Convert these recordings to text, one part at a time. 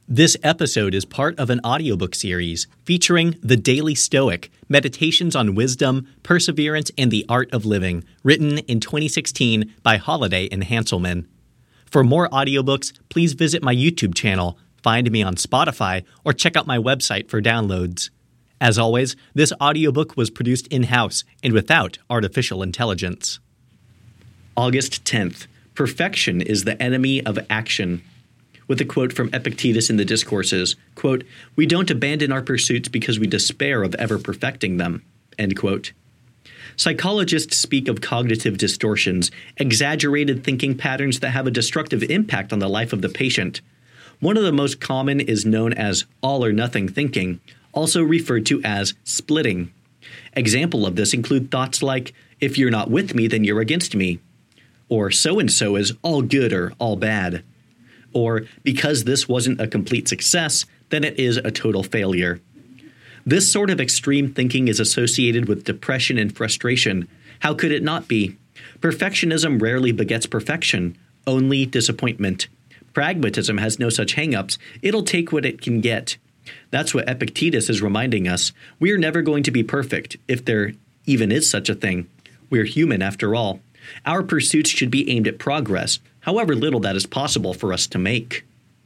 This episode is part of an audiobook series featuring The Daily Stoic, Meditations on Wisdom, Perseverance, and the Art of Living, written in 2016 by Holiday and Hanselman. For more audiobooks, please visit my YouTube channel, find me on Spotify, or check out my website for downloads. As always, this audiobook was produced in-house and without artificial intelligence. August 10th. Perfection is the enemy of action. With a quote from Epictetus in the Discourses, quote, "We don't abandon our pursuits because we despair of ever perfecting them," end quote. Psychologists speak of cognitive distortions, exaggerated thinking patterns that have a destructive impact on the life of the patient. One of the most common is known as all-or-nothing thinking, also referred to as splitting. Examples of this include thoughts like, "If you're not with me, then you're against me," or "so-and-so is all good or all bad," or "because this wasn't a complete success, then it is a total failure." This sort of extreme thinking is associated with depression and frustration. How could it not be? Perfectionism rarely begets perfection, only disappointment. Pragmatism has no such hang-ups. It'll take what it can get. That's what Epictetus is reminding us. We're never going to be perfect, if there even is such a thing. We're human after all. Our pursuits should be aimed at progress, however little that is possible for us to make.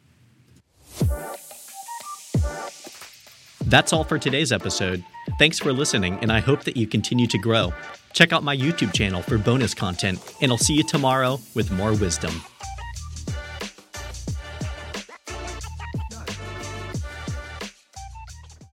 That's all for today's episode. Thanks for listening, and I hope that you continue to grow. Check out my YouTube channel for bonus content, and I'll see you tomorrow with more wisdom.